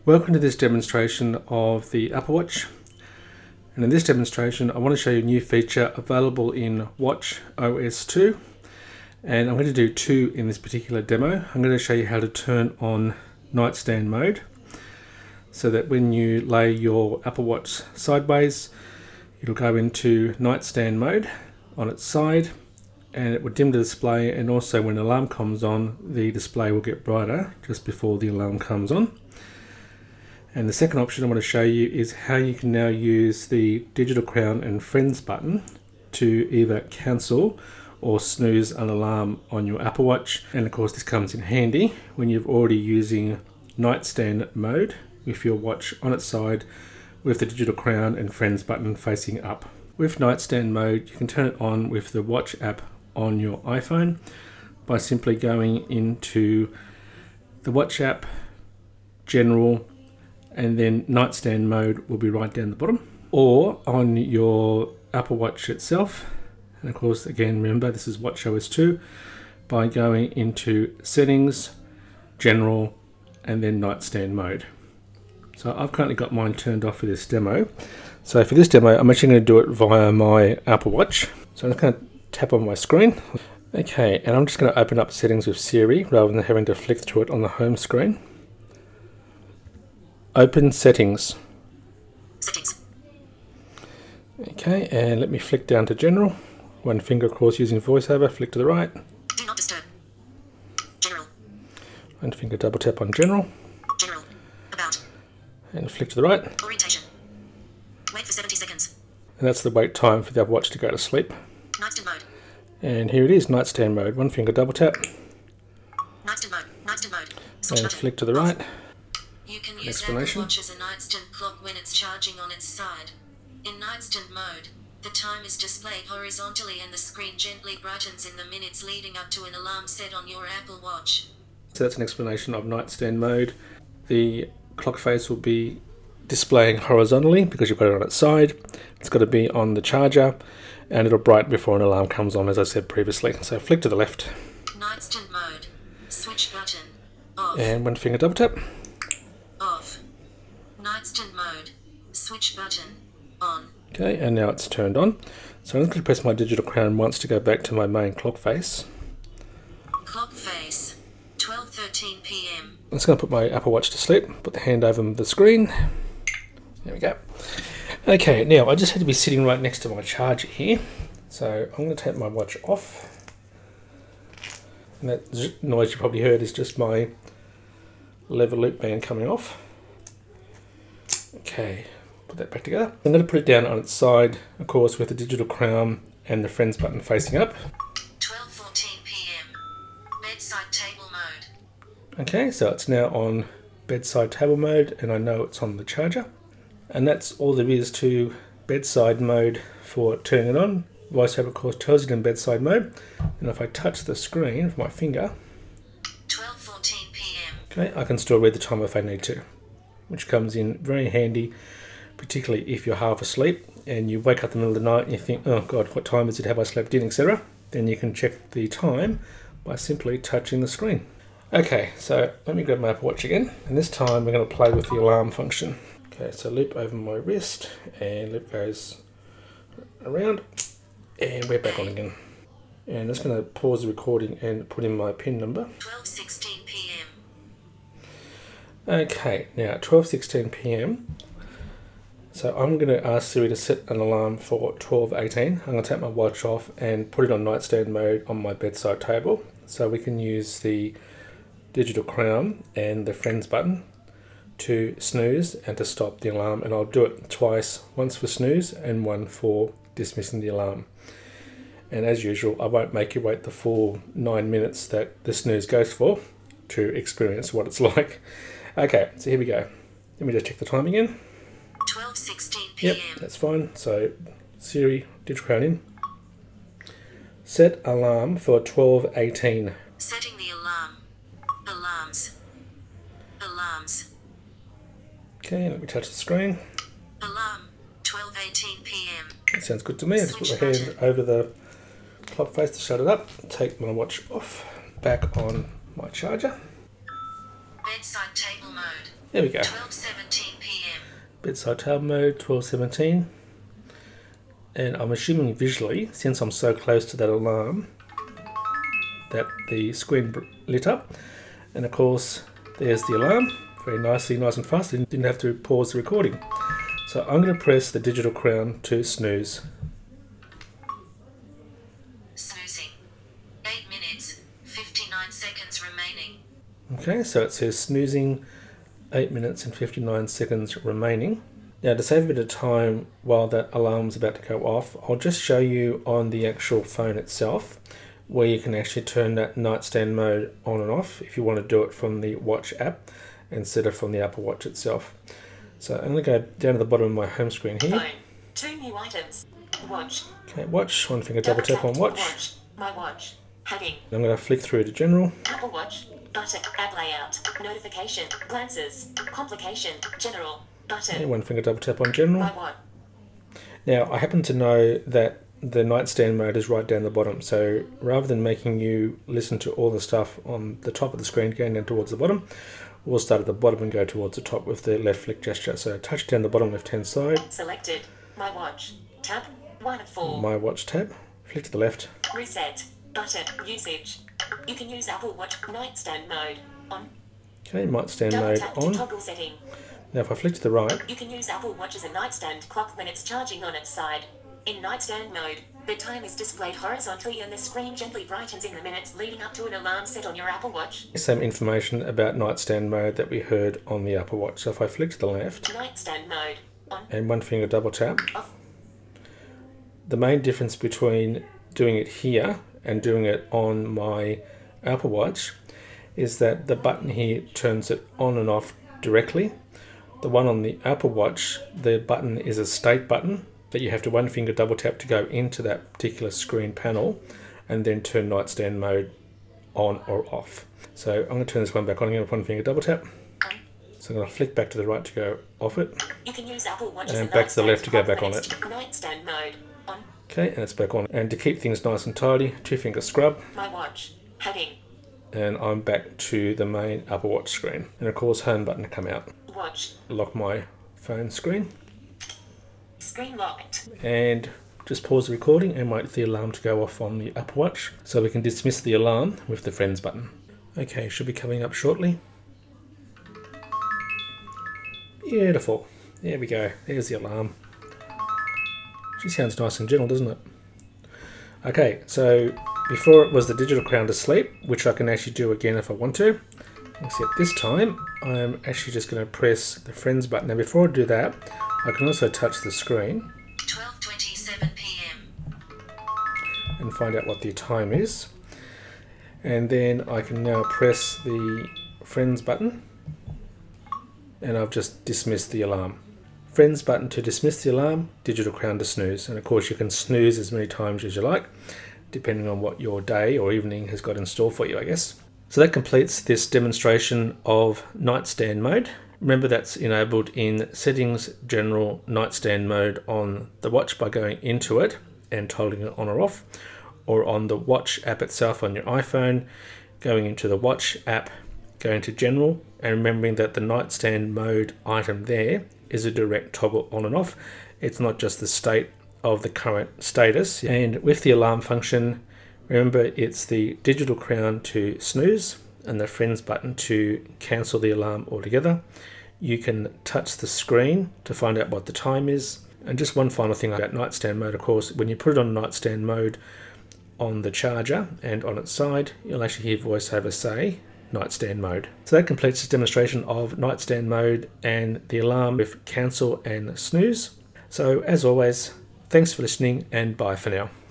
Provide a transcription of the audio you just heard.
Welcome to this demonstration of the Apple Watch, and in this demonstration I want to show you a new feature available in watchOS 2, and I'm going to do two in this particular demo. I'm going to show you how to turn on nightstand mode so that when you lay your Apple Watch sideways it'll go into nightstand mode on its side and it will dim the display, and also when the alarm comes on the display will get brighter just before the alarm comes on. And the second option I want to show you is how you can now use the Digital Crown and Friends button to either cancel or snooze an alarm on your Apple Watch. And of course this comes in handy when you're already using nightstand mode with your watch on its side with the Digital Crown and Friends button facing up. With nightstand mode you can turn it on with the Watch app on your iPhone by simply going into the Watch app, General, and then nightstand mode will be right down the bottom, or on your Apple Watch itself. And of course again remember this is watchOS 2, by going into settings, general, and then nightstand mode. So I've currently got mine turned off for this demo. So for this demo I'm actually going to do it via my Apple Watch. So I'm just going to tap on my screen. Okay, and I'm just going to open up settings with Siri rather than having to flick through it on the home screen. Open settings. Okay, and let me flick down to general. One finger of course using VoiceOver, flick to the right. Do not disturb. General. One finger double tap on general. General. About. And flick to the right. Orientation. Wait for 70 seconds. And that's the wait time for the Apple Watch to go to sleep. Nightstand mode. And here it is, nightstand mode. One finger double tap. Nightstand mode. Nightstand mode. Switch And button. flick to the right. You can use Explanation. Apple Watch as a nightstand clock when it's charging on its side. In nightstand mode, the time is displayed horizontally and the screen gently brightens in the minutes leading up to an alarm set on your Apple Watch. So that's an explanation of nightstand mode. The clock face will be displaying horizontally because you've got it on its side. It's got to be on the charger and it'll brighten before an alarm comes on, as I said previously. So flick to the left. Nightstand mode. Switch button. Off. And one finger double tap. Off. Nightstand mode. Switch button. On. Okay, and now it's turned on. So I'm just going to press my Digital Crown once to go back to my main clock face. Clock face. 12:13 p.m. I'm just going to put my Apple Watch to sleep. Put the hand over the screen. There we go. Okay, now I just had to be sitting right next to my charger here. So I'm going to take my watch off. And that noise you probably heard is just my lever loop band coming off. Okay, put that back together. I'm going to put it down on its side, of course, with the Digital Crown and the Friends button facing up. 12:14 p.m. Bedside table mode. Okay, so it's now on bedside table mode and I know it's on the charger. And that's all there is to bedside mode for turning it on. VoiceOver of course tells it in bedside mode. And if I touch the screen with my finger, 12:14 p.m. okay, I can still read the time if I need to, which comes in very handy, particularly if you're half asleep and you wake up in the middle of the night and you think, oh god, what time is it, have I slept in, etc. Then you can check the time by simply touching the screen. Okay, so let me grab my Apple Watch again, and this time we're going to play with the alarm function. Okay, so loop over my wrist, and loop goes around, and we're back on again. And I'm just going to pause the recording and put in my PIN number. 12:16 p.m. Okay, now 12:16 p.m. So I'm going to ask Siri to set an alarm for 12:18. I'm going to take my watch off and put it on nightstand mode on my bedside table, so we can use the Digital Crown and the Friends button to snooze and to stop the alarm, and I'll do it twice, once for snooze and one for dismissing the alarm. And as usual, I won't make you wait the full 9 minutes that the snooze goes for to experience what it's like. Okay, so here we go. Let me just check the time again. 12:16 p.m. Yep, that's fine. So Siri, Digital Crown in. Set alarm for 12:18. Setting the alarm. Alarms. Alarms. Okay, let me touch the screen. Alarm. 12:18 p.m. That sounds good to me. I just put my Switch hand over the clock face to shut it up. Take my watch off. Back on my charger. Bedside table mode. There we go. 12:17 p.m. Bedside table mode, 12:17. And I'm assuming visually, since I'm so close to that alarm, that the screen lit up. And of course, there's the alarm. Very nicely, nice and fast. Didn't have to pause the recording. So I'm going to press the digital crown to snooze. Snoozing. 8 minutes, 59 seconds remaining. Okay, so it says snoozing, 8 minutes and 59 seconds remaining. Now, to save a bit of time while that alarm's about to go off, I'll just show you on the actual phone itself where you can actually turn that nightstand mode on and off if you want to do it from the Watch app instead of from the Apple Watch itself. So I'm going to go down to the bottom of my home screen here. Phone. 2 new items. Watch. Okay, Watch. One finger double tap on Watch. My watch. Heading. I'm going to flick through to General. Apple Watch. Button. App layout. Notification. Glances. Complication. General. Button. Okay, one finger double tap on General. My watch. Now, I happen to know that the nightstand mode is right down the bottom, so rather than making you listen to all the stuff on the top of the screen going down towards the bottom, we'll start at the bottom and go towards the top with the left flick gesture. So touch down the bottom left hand side. Selected. My watch. Tab. 1 of 4. My Watch tab. Flick to the left. Reset. Button. Usage. You can use Apple Watch nightstand mode. On. Okay, nightstand Double mode tap to on. toggle setting. Now if I flick to the right, You can use Apple Watch as a nightstand clock when it's charging on its side. In nightstand mode, the time is displayed horizontally and the screen gently brightens in the minutes leading up to an alarm set on your Apple Watch. same information about nightstand mode that we heard on the Apple Watch. So if I flick to the left Nightstand mode. On. and one finger double tap, Off. the main difference between doing it here and doing it on my Apple Watch is that the button here turns it on and off directly. The one on the Apple Watch, the button is a state button that you have to one finger double tap to go into that particular screen panel and then turn nightstand mode on or off. So I'm going to turn this one back on again with one finger double tap. On. So I'm going to flick back to the right to go off it. You can use Apple Watch as And a back to the nightstand left to go clock back when on it's it. Nightstand mode. On. Okay, and it's back on. And to keep things nice and tidy, two finger scrub. My watch. Heading. And I'm back to the main Apple Watch screen. And of course, home button to come out. Watch. Lock my phone screen. Screen locked. And just pause the recording and wait for the alarm to go off on the Apple Watch so we can dismiss the alarm with the Friends button. Okay, should be coming up shortly. Beautiful. There we go. There's the alarm. She sounds nice and gentle, doesn't it? Okay, so before it was the digital crown to sleep, which I can actually do again if I want to. Except this time, I'm actually just going to press the Friends button. Now before I do that, I can also touch the screen 12:27 p.m. and find out what the time is. And then I can now press the Friends button and I've just dismissed the alarm. Friends button to dismiss the alarm, digital crown to snooze. And of course you can snooze as many times as you like, depending on what your day or evening has got in store for you, I guess. So that completes this demonstration of nightstand mode. Remember that's enabled in Settings, General, Nightstand mode on the watch by going into it and toggling it on or off, or on the Watch app itself on your iPhone, going into the Watch app, going to General, and remembering that the nightstand mode item there is a direct toggle on and off. It's not just the state of the current status. And with the alarm function, remember it's the digital crown to snooze and the Friends button to cancel the alarm altogether. You can touch the screen to find out what the time is. And just one final thing about nightstand mode, of course, when you put it on nightstand mode on the charger and on its side, you'll actually hear VoiceOver say nightstand mode. So that completes this demonstration of nightstand mode and the alarm with cancel and snooze. So as always, thanks for listening and bye for now.